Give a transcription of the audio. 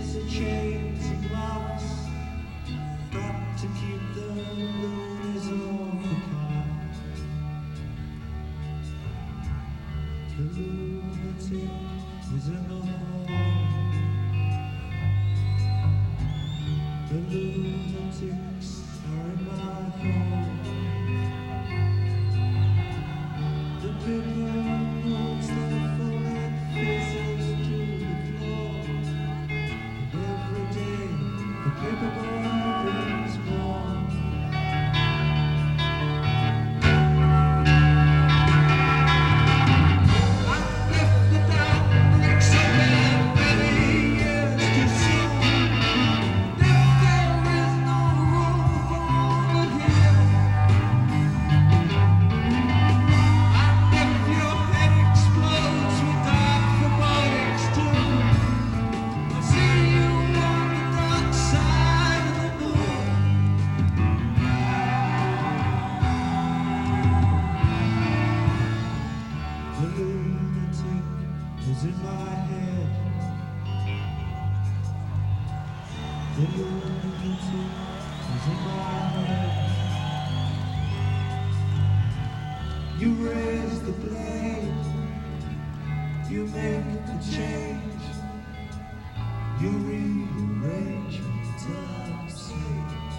the chains and locks. Got to keep the loonies off the pot. The lunatic is in the hall. The lunatics are in my home. The paper notes their falling faces to the floor. And every day the paper boy brings more. I've left the dark like so many years too soon. If there is no room for all in here, and if your head explodes with dark forebodings too, I'll see you on the dark side of the moon. The lunatic is in my head. The lunatic is in my head. You raise the blade, you make the change, you rearrange the time slate.